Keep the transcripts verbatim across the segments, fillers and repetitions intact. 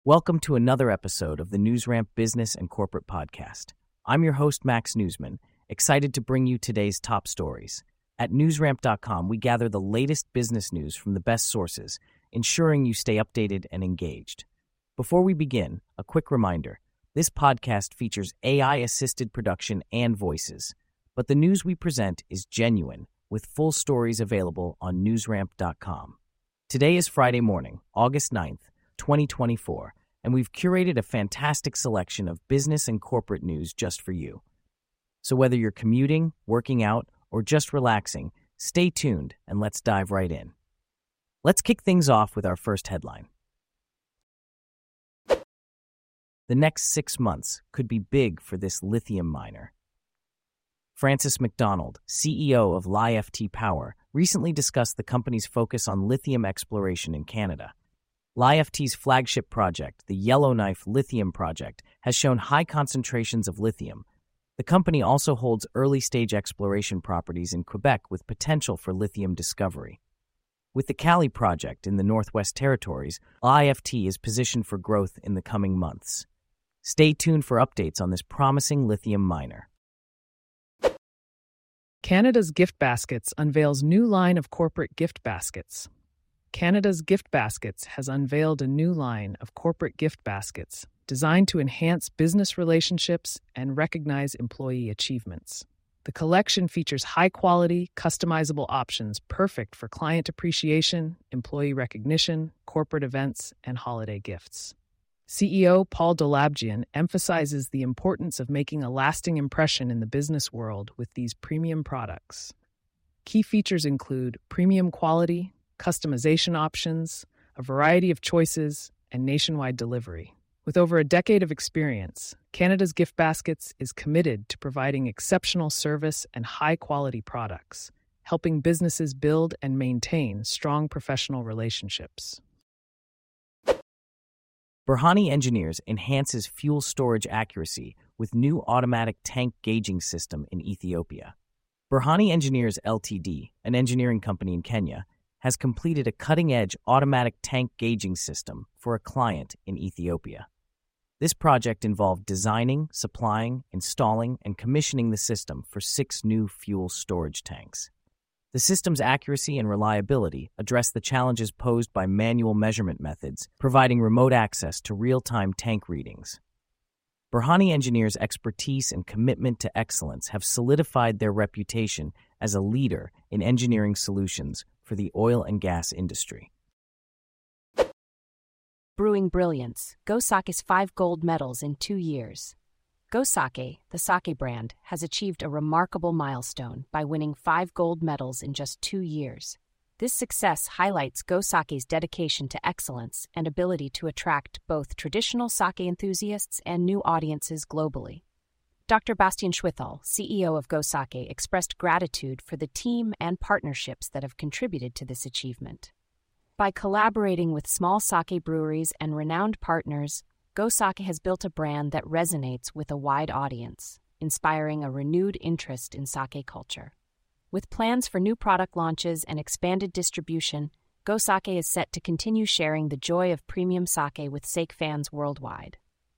Welcome to another episode of the NewsRamp Business and Corporate Podcast. I'm your host, Max Newsman, excited to bring you today's top stories. At newsramp dot com, we gather the latest business news from the best sources, ensuring you stay updated and engaged. Before we begin, a quick reminder. This podcast features A I-assisted production and voices, but the news we present is genuine, with full stories available on newsramp dot com. Today is Friday morning, August ninth, twenty twenty-four, and we've curated a fantastic selection of business and corporate news just for you. So whether you're commuting, working out, or just relaxing, stay tuned and let's dive right in. Let's kick things off with our first headline. The next six months could be big for this lithium miner. Francis McDonald, C E O of L I F T Power, recently discussed the company's focus on lithium exploration in Canada. L I F T's flagship project, the Yellowknife Lithium Project, has shown high concentrations of lithium. The company also holds early-stage exploration properties in Quebec with potential for lithium discovery. With the Kali Project in the Northwest Territories, L I F T is positioned for growth in the coming months. Stay tuned for updates on this promising lithium miner. Canada's Gift Baskets unveils new line of corporate gift baskets. Canada's Gift Baskets has unveiled a new line of corporate gift baskets designed to enhance business relationships and recognize employee achievements. The collection features high-quality, customizable options perfect for client appreciation, employee recognition, corporate events, and holiday gifts. C E O Paul Dolabjian emphasizes the importance of making a lasting impression in the business world with these premium products. Key features include premium quality, customization options, a variety of choices, and nationwide delivery. With over a decade of experience, Canada's Gift Baskets is committed to providing exceptional service and high-quality products, helping businesses build and maintain strong professional relationships. Berhane Engineers enhances fuel storage accuracy with new automatic tank gauging system in Ethiopia. Berhane Engineers Limited, an engineering company in Kenya, has completed a cutting-edge automatic tank gauging system for a client in Ethiopia. This project involved designing, supplying, installing, and commissioning the system for six new fuel storage tanks. The system's accuracy and reliability address the challenges posed by manual measurement methods, providing remote access to real-time tank readings. Berhane Engineers' expertise and commitment to excellence have solidified their reputation as a leader in engineering solutions for the oil and gas industry. Brewing brilliance. Go Sake's five gold medals in two years. Go Sake, the sake brand, has achieved a remarkable milestone by winning five gold medals in just two years. This success highlights Go Sake's dedication to excellence and ability to attract both traditional sake enthusiasts and new audiences globally. Doctor Bastian Schwithal, C E O of Go Sake, expressed gratitude for the team and partnerships that have contributed to this achievement. By collaborating with small sake breweries and renowned partners, Go Sake has built a brand that resonates with a wide audience, inspiring a renewed interest in sake culture. With plans for new product launches and expanded distribution, Go Sake is set to continue sharing the joy of premium sake with sake fans worldwide.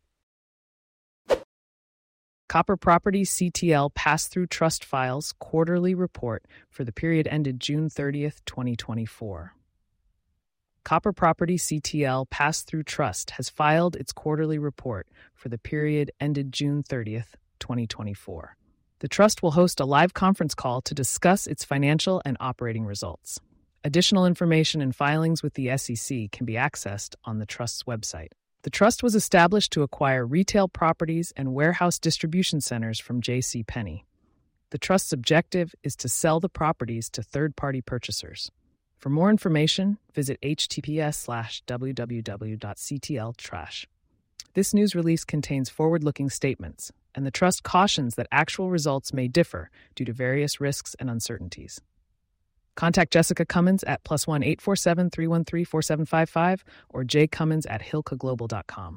Copper Properties C T L Pass-Through Trust files quarterly report for the period ended June thirtieth, twenty twenty-four. Copper Properties C T L Pass-Through Trust has filed its quarterly report for the period ended June thirtieth, twenty twenty-four. The trust will host a live conference call to discuss its financial and operating results. Additional information and filings with the S E C can be accessed on the trust's website. The trust was established to acquire retail properties and warehouse distribution centers from J C Penney. The trust's objective is to sell the properties to third-party purchasers. For more information, visit h t t p s slash w w w dot c t l trash. This news release contains forward-looking statements, and the trust cautions that actual results may differ due to various risks and uncertainties. Contact Jessica Cummins at plus one eight four seven three one three four seven five five or jcummins at hilka global dot com.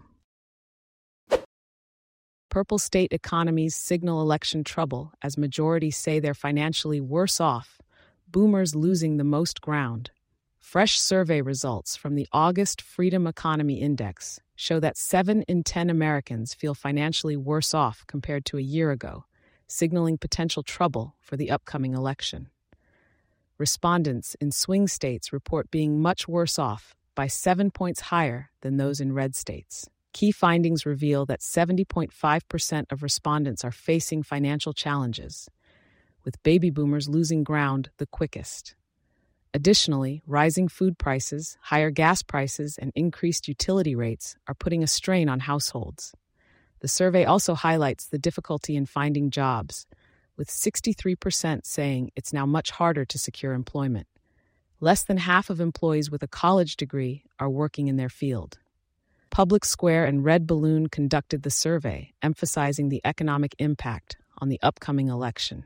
Purple state economies signal election trouble as majorities say they're financially worse off, boomers losing the most ground. Fresh survey results from the August Freedom Economy Index show that seven in ten Americans feel financially worse off compared to a year ago, signaling potential trouble for the upcoming election. Respondents in swing states report being much worse off, by seven points higher than those in red states. Key findings reveal that seventy point five percent of respondents are facing financial challenges, with baby boomers losing ground the quickest. Additionally, rising food prices, higher gas prices, and increased utility rates are putting a strain on households. The survey also highlights the difficulty in finding jobs, with sixty-three percent saying it's now much harder to secure employment. Less than half of employees with a college degree are working in their field. Public Square and Red Balloon conducted the survey, emphasizing the economic impact on the upcoming election.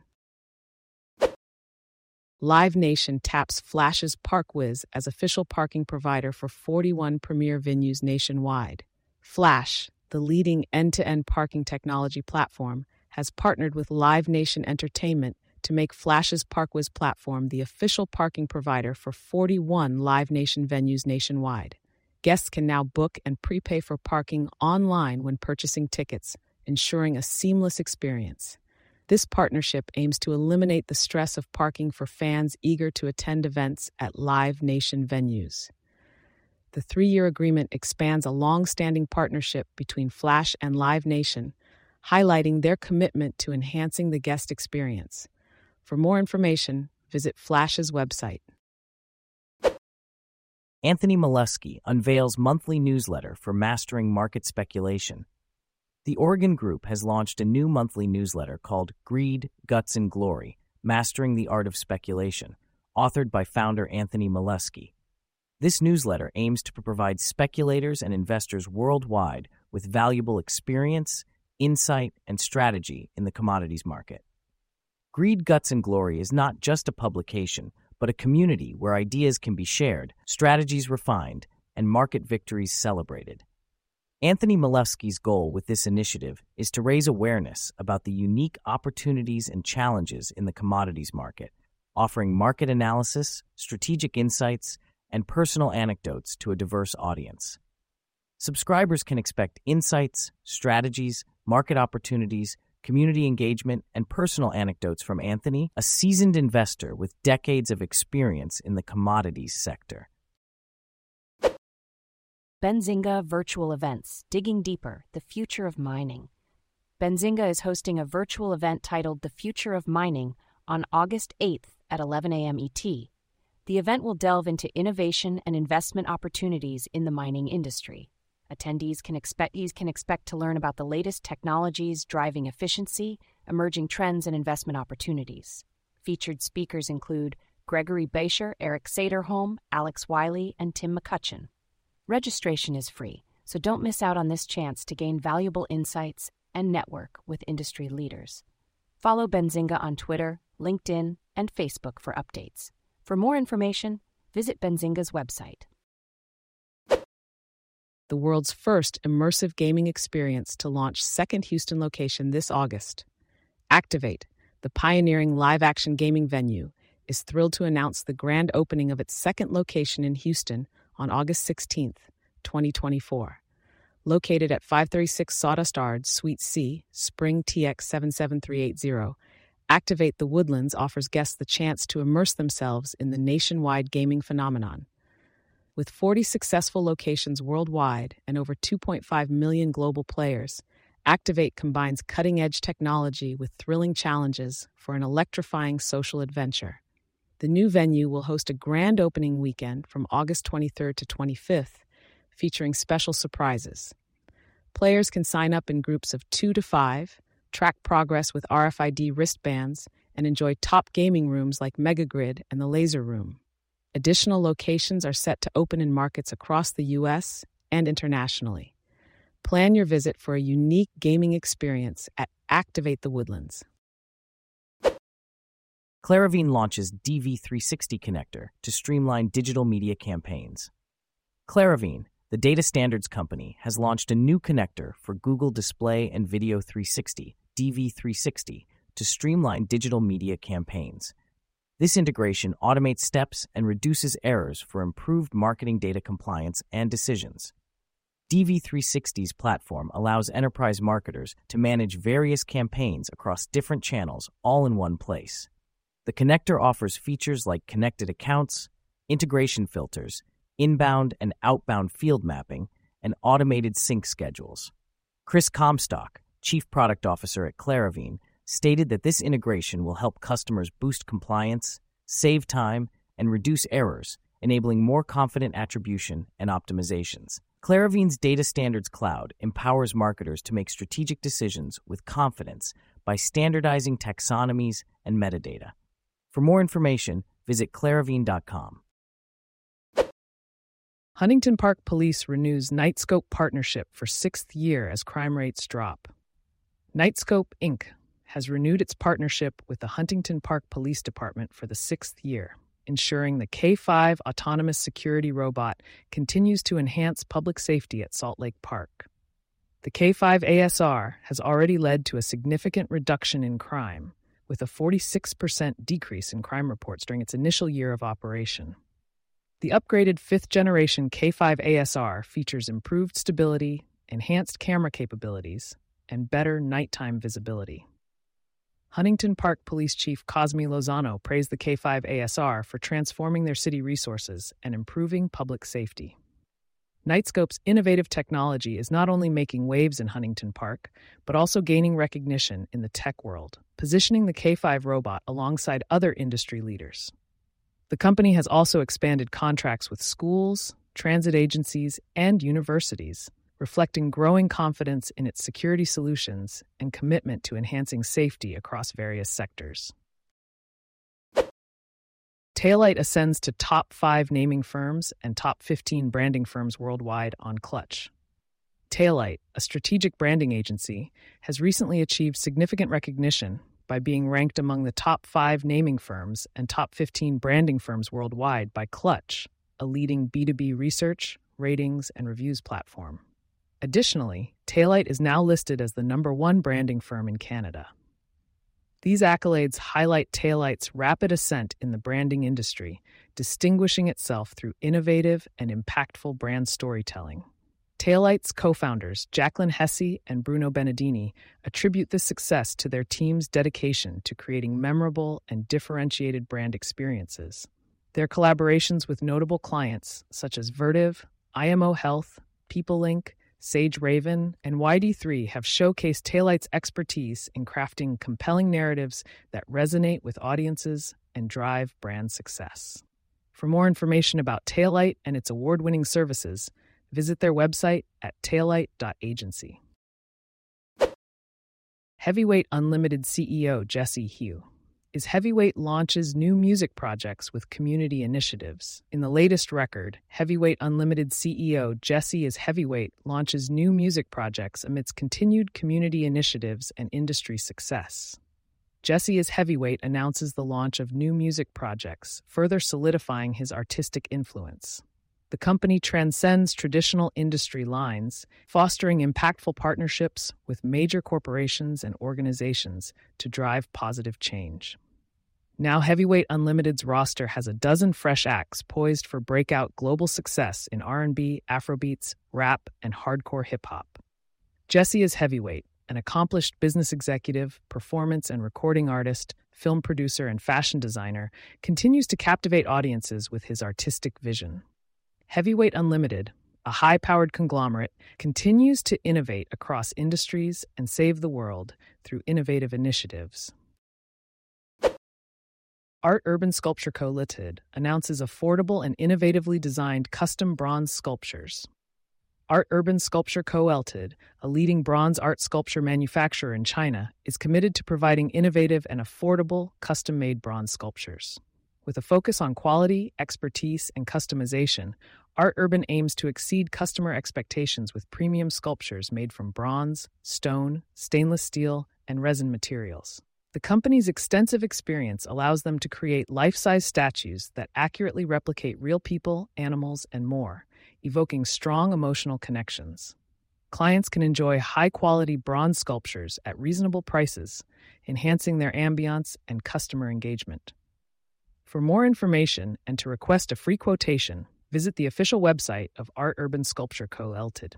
Live Nation taps Flash's ParkWiz as official parking provider for forty-one premier venues nationwide. Flash, the leading end-to-end parking technology platform, has partnered with Live Nation Entertainment to make Flash's ParkWiz platform the official parking provider for forty-one Live Nation venues nationwide. Guests can now book and prepay for parking online when purchasing tickets, ensuring a seamless experience. This partnership aims to eliminate the stress of parking for fans eager to attend events at Live Nation venues. The three-year agreement expands a long-standing partnership between Flash and Live Nation, highlighting their commitment to enhancing the guest experience. For more information, visit Flash's website. Anthony Molesky unveils monthly newsletter for mastering market speculation. The Oregon Group has launched a new monthly newsletter called Greed, Guts, and Glory, Mastering the Art of Speculation, authored by founder Anthony Molesky. This newsletter aims to provide speculators and investors worldwide with valuable experience, insight, and strategy in the commodities market. Greed, Guts, and Glory is not just a publication, but a community where ideas can be shared, strategies refined, and market victories celebrated. Anthony Molesky's goal with this initiative is to raise awareness about the unique opportunities and challenges in the commodities market, offering market analysis, strategic insights, and personal anecdotes to a diverse audience. Subscribers can expect insights, strategies, market opportunities, community engagement, and personal anecdotes from Anthony, a seasoned investor with decades of experience in the commodities sector. Benzinga Virtual Events, Digging Deeper, The Future of Mining. Benzinga is hosting a virtual event titled The Future of Mining on August eighth at eleven a.m. E T. The event will delve into innovation and investment opportunities in the mining industry. Attendees can expect, can expect to learn about the latest technologies driving efficiency, emerging trends, and investment opportunities. Featured speakers include Gregory Bacher, Eric Saderholm, Alex Wiley, and Tim McCutcheon. Registration is free, so don't miss out on this chance to gain valuable insights and network with industry leaders. Follow Benzinga on Twitter, LinkedIn, and Facebook for updates. For more information, visit Benzinga's website. The world's first immersive gaming experience to launch second Houston location this August. Activate, the pioneering live-action gaming venue, is thrilled to announce the grand opening of its second location in Houston on August sixteenth, twenty twenty-four. Located at five thirty-six Sawdust Ard, Suite C, Spring T X seven seven three eight zero, Activate the Woodlands offers guests the chance to immerse themselves in the nationwide gaming phenomenon. With forty successful locations worldwide and over two point five million global players, Activate combines cutting-edge technology with thrilling challenges for an electrifying social adventure. The new venue will host a grand opening weekend from August twenty-third to twenty-fifth, featuring special surprises. Players can sign up in groups of two to five, track progress with R F I D wristbands, and enjoy top gaming rooms like Megagrid and the Laser Room. Additional locations are set to open in markets across the U S and internationally. Plan your visit for a unique gaming experience at Activate the Woodlands. Claravine launches D V three sixty connector to streamline digital media campaigns. Claravine, the data standards company, has launched a new connector for Google Display and Video three sixty, D V three sixty, to streamline digital media campaigns. This integration automates steps and reduces errors for improved marketing data compliance and decisions. D V three sixty's platform allows enterprise marketers to manage various campaigns across different channels all in one place. The connector offers features like connected accounts, integration filters, inbound and outbound field mapping, and automated sync schedules. Chris Comstock, Chief Product Officer at Claravine, stated that this integration will help customers boost compliance, save time, and reduce errors, enabling more confident attribution and optimizations. Claravine's Data Standards Cloud empowers marketers to make strategic decisions with confidence by standardizing taxonomies and metadata. For more information, visit claravine dot com. Huntington Park Police renews Nightscope partnership for sixth year as crime rates drop. Nightscope, Incorporated has renewed its partnership with the Huntington Park Police Department for the sixth year, ensuring the K five autonomous security robot continues to enhance public safety at Salt Lake Park. The K five A S R has already led to a significant reduction in crime, with a forty-six percent decrease in crime reports during its initial year of operation. The upgraded fifth-generation K five A S R features improved stability, enhanced camera capabilities, and better nighttime visibility. Huntington Park Police Chief Cosme Lozano praised the K five A S R for transforming their city resources and improving public safety. Nightscope's innovative technology is not only making waves in Huntington Park, but also gaining recognition in the tech world, positioning the K five robot alongside other industry leaders. The company has also expanded contracts with schools, transit agencies, and universities, reflecting growing confidence in its security solutions and commitment to enhancing safety across various sectors. Taillight ascends to top five naming firms and top fifteen branding firms worldwide on Clutch. Taillight, a strategic branding agency, has recently achieved significant recognition by being ranked among the top five naming firms and top fifteen branding firms worldwide by Clutch, a leading B two B research, ratings, and reviews platform. Additionally, Taillight is now listed as the number one branding firm in Canada. These accolades highlight Taillight's rapid ascent in the branding industry, distinguishing itself through innovative and impactful brand storytelling. Taillight's co-founders, Jacqueline Hesse and Bruno Benedini, attribute this success to their team's dedication to creating memorable and differentiated brand experiences. Their collaborations with notable clients such as Vertiv, I M O Health, PeopleLink, Sage Raven, and Y D three have showcased Taillight's expertise in crafting compelling narratives that resonate with audiences and drive brand success. For more information about Taillight and its award-winning services, visit their website at taillight dot agency. Heavyweight Unlimited C E O Jesse Hugh is Heavyweight launches new music projects with community initiatives. In the latest record, Heavyweight Unlimited C E O Jesse is Heavyweight launches new music projects amidst continued community initiatives and industry success. Jesse is Heavyweight announces the launch of new music projects, further solidifying his artistic influence. The company transcends traditional industry lines, fostering impactful partnerships with major corporations and organizations to drive positive change. Now Heavyweight Unlimited's roster has a dozen fresh acts poised for breakout global success in R and B, Afrobeats, rap, and hardcore hip-hop. Jesse is Heavyweight, an accomplished business executive, performance and recording artist, film producer, and fashion designer, continues to captivate audiences with his artistic vision. Heavyweight Unlimited, a high-powered conglomerate, continues to innovate across industries and save the world through innovative initiatives. Art Urban Sculpture Co. Limited announces affordable and innovatively designed custom bronze sculptures. Art Urban Sculpture Co. Limited, a leading bronze art sculpture manufacturer in China, is committed to providing innovative and affordable custom-made bronze sculptures. With a focus on quality, expertise, and customization, Art Urban aims to exceed customer expectations with premium sculptures made from bronze, stone, stainless steel, and resin materials. The company's extensive experience allows them to create life-size statues that accurately replicate real people, animals, and more, evoking strong emotional connections. Clients can enjoy high-quality bronze sculptures at reasonable prices, enhancing their ambiance and customer engagement. For more information and to request a free quotation, visit the official website of Art Urban Sculpture Co. Limited.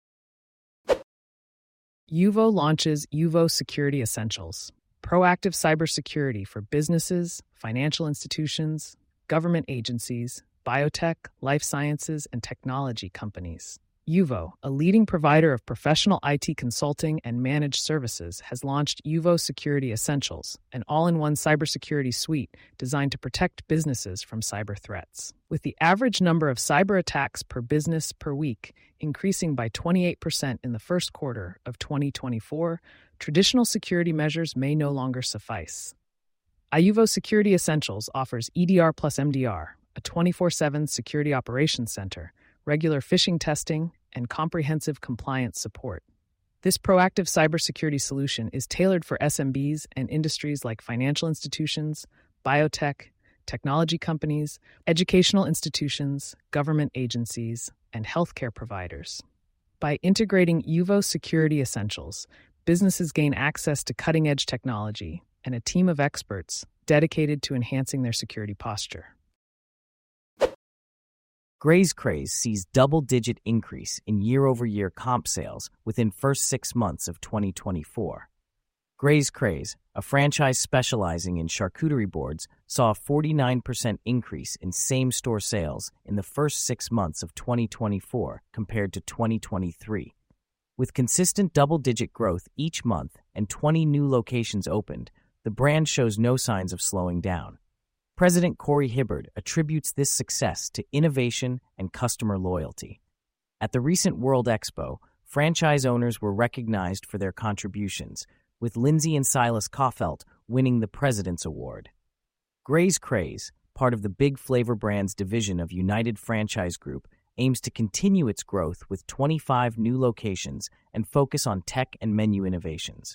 Uvo launches Uvo Security Essentials, proactive cybersecurity for businesses, financial institutions, government agencies, biotech, life sciences, and technology companies. Uvo, a leading provider of professional I T consulting and managed services, has launched Uvo Security Essentials, an all-in-one cybersecurity suite designed to protect businesses from cyber threats. With the average number of cyber attacks per business per week increasing by twenty-eight percent in the first quarter of twenty twenty-four, traditional security measures may no longer suffice. Uvo Security Essentials offers E D R plus M D R, a twenty-four seven security operations center, regular phishing testing, and comprehensive compliance support. This proactive cybersecurity solution is tailored for S M Bs and industries like financial institutions, biotech, technology companies, educational institutions, government agencies, and healthcare providers. By integrating Uvo Security Essentials, businesses gain access to cutting-edge technology and a team of experts dedicated to enhancing their security posture. Graze Craze sees double-digit increase in year-over-year comp sales within first six months of twenty twenty-four. Graze Craze, a franchise specializing in charcuterie boards, saw a forty-nine percent increase in same-store sales in the first six months of twenty twenty-four compared to twenty twenty-three. With consistent double-digit growth each month and twenty new locations opened, the brand shows no signs of slowing down. President Corey Hibbard attributes this success to innovation and customer loyalty. At the recent World Expo, franchise owners were recognized for their contributions, with Lindsay and Silas Kaufelt winning the President's Award. Graze Craze, part of the Big Flavor Brands division of United Franchise Group, aims to continue its growth with twenty-five new locations and focus on tech and menu innovations.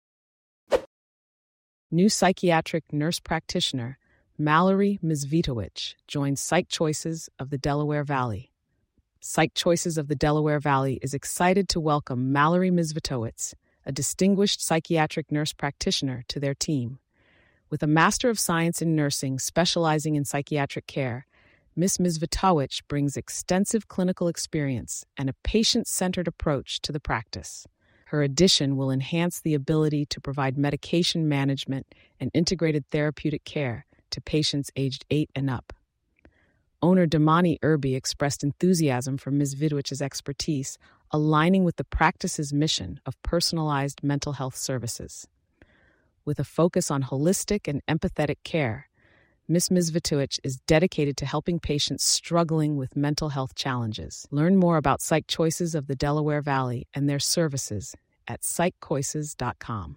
New psychiatric nurse practitioner Mallory Mizvitowicz joins Psych Choices of the Delaware Valley. Psych Choices of the Delaware Valley is excited to welcome Mallory Mizvitowicz, a distinguished psychiatric nurse practitioner, to their team. With a Master of Science in Nursing specializing in psychiatric care, Miz Mizvitowicz brings extensive clinical experience and a patient-centered approach to the practice. Her addition will enhance the ability to provide medication management and integrated therapeutic care to patients aged eight and up. Owner Damani Irby expressed enthusiasm for Miz Vidwich's expertise, aligning with the practice's mission of personalized mental health services. With a focus on holistic and empathetic care, Miz Mizvitowicz is dedicated to helping patients struggling with mental health challenges. Learn more about Psych Choices of the Delaware Valley and their services at psych choices dot com.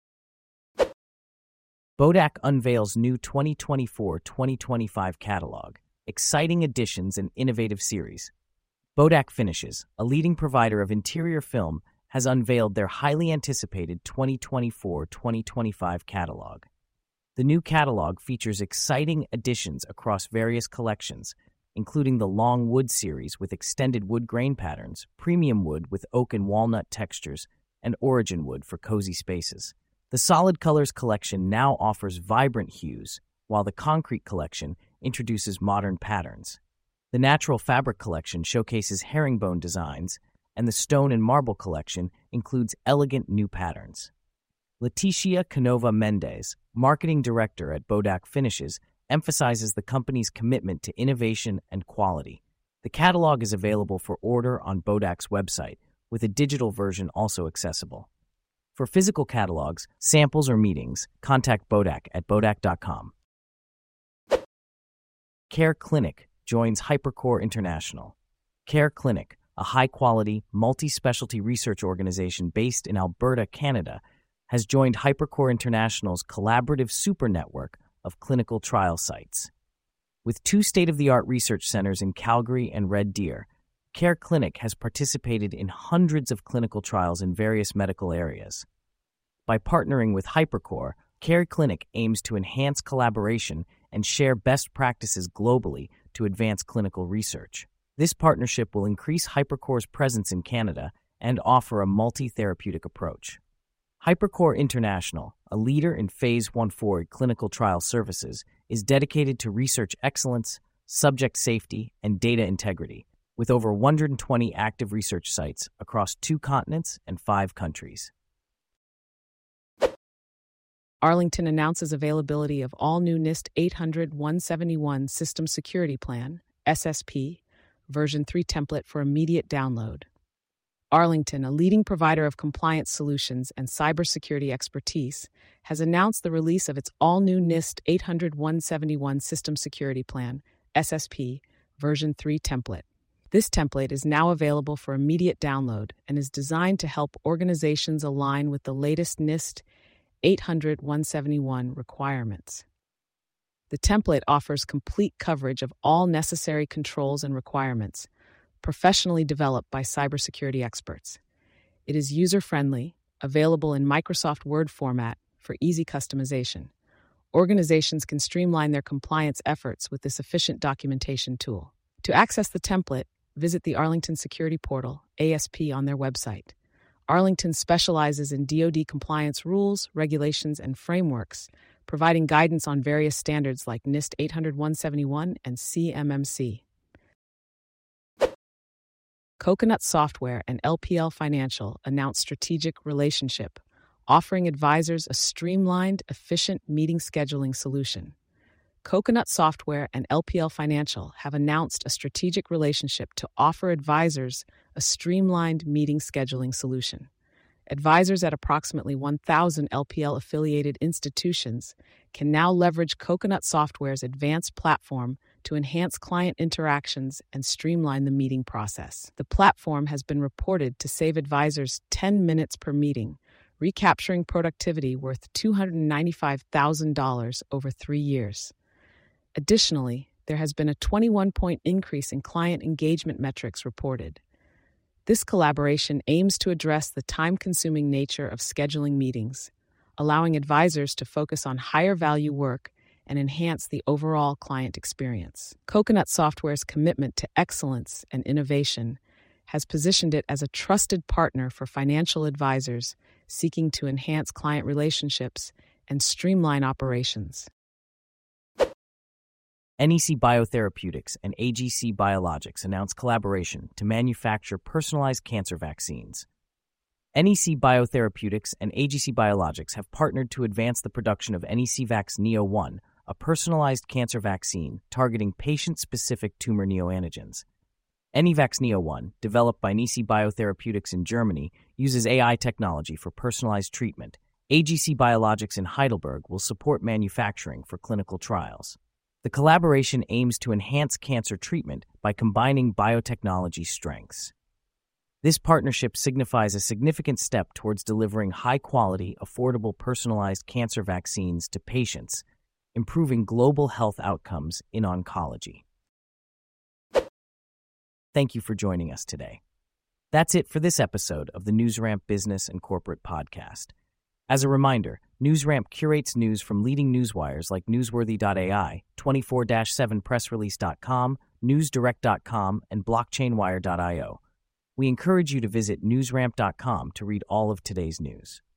Bodak unveils new twenty twenty-four twenty twenty-five catalog, exciting additions and innovative series. Bodak Finishes, a leading provider of interior film, has unveiled their highly anticipated twenty twenty-four twenty twenty-five catalog. The new catalog features exciting additions across various collections, including the Long Wood series with extended wood grain patterns, premium wood with oak and walnut textures, and origin wood for cozy spaces. The Solid Colors collection now offers vibrant hues, while the Concrete collection introduces modern patterns. The Natural Fabric collection showcases herringbone designs, and the Stone and Marble collection includes elegant new patterns. Leticia Canova Mendez, marketing director at Bodak Finishes, emphasizes the company's commitment to innovation and quality. The catalog is available for order on Bodak's website, with a digital version also accessible. For physical catalogs, samples, or meetings, contact Bodak at bodak dot com. Care Clinic joins Hypercore International. Care Clinic, a high-quality, multi-specialty research organization based in Alberta, Canada, has joined Hypercore International's collaborative super network of clinical trial sites. With two state-of-the-art research centers in Calgary and Red Deer, Care Clinic has participated in hundreds of clinical trials in various medical areas. By partnering with Hypercore, Care Clinic aims to enhance collaboration and share best practices globally to advance clinical research. This partnership will increase Hypercore's presence in Canada and offer a multi-therapeutic approach. Hypercore International, a leader in phase one forward clinical trial services, is dedicated to research excellence, subject safety, and data integrity, with over one hundred twenty active research sites across two continents and five countries. Arlington announces availability of all new NIST eight hundred dash one seventy-one System Security Plan, S S P, version three template for immediate download. Arlington, a leading provider of compliance solutions and cybersecurity expertise, has announced the release of its all-new NIST eight hundred dash one seventy-one System Security Plan, S S P, version three template. This template is now available for immediate download and is designed to help organizations align with the latest NIST eight hundred dash one seventy-one requirements. The template offers complete coverage of all necessary controls and requirements, professionally developed by cybersecurity experts. It is user-friendly, available in Microsoft Word format for easy customization. Organizations can streamline their compliance efforts with this efficient documentation tool. To access the template, visit the Arlington Security Portal, A S P, on their website. Arlington specializes in D O D compliance rules, regulations, and frameworks, providing guidance on various standards like NIST eight hundred dash one seventy-one and C M M C. Coconut Software and L P L Financial announced strategic relationship, offering advisors a streamlined, efficient meeting scheduling solution. Coconut Software and L P L Financial have announced a strategic relationship to offer advisors a streamlined meeting scheduling solution. Advisors at approximately one thousand L P L-affiliated institutions can now leverage Coconut Software's advanced platform to enhance client interactions and streamline the meeting process. The platform has been reported to save advisors ten minutes per meeting, recapturing productivity worth two hundred ninety-five thousand dollars over three years. Additionally, there has been a twenty-one point increase in client engagement metrics reported. This collaboration aims to address the time-consuming nature of scheduling meetings, allowing advisors to focus on higher-value work and enhance the overall client experience. Coconut Software's commitment to excellence and innovation has positioned it as a trusted partner for financial advisors seeking to enhance client relationships and streamline operations. N E C Biotherapeutics and A G C Biologics announced collaboration to manufacture personalized cancer vaccines. N E C Biotherapeutics and A G C Biologics have partnered to advance the production of NECVax Neo one, a personalized cancer vaccine targeting patient-specific tumor neoantigens. NECVax Neo one, developed by N E C Biotherapeutics in Germany, uses A I technology for personalized treatment. A G C Biologics in Heidelberg will support manufacturing for clinical trials. The collaboration aims to enhance cancer treatment by combining biotechnology strengths. This partnership signifies a significant step towards delivering high-quality, affordable, personalized cancer vaccines to patients, improving global health outcomes in oncology. Thank you for joining us today. That's it for this episode of the NewsRamp Business and Corporate Podcast. As a reminder, NewsRamp curates news from leading newswires like Newsworthy dot A I, twenty-four seven press release dot com, newsdirect dot com, and blockchain wire dot io. We encourage you to visit newsramp dot com to read all of today's news.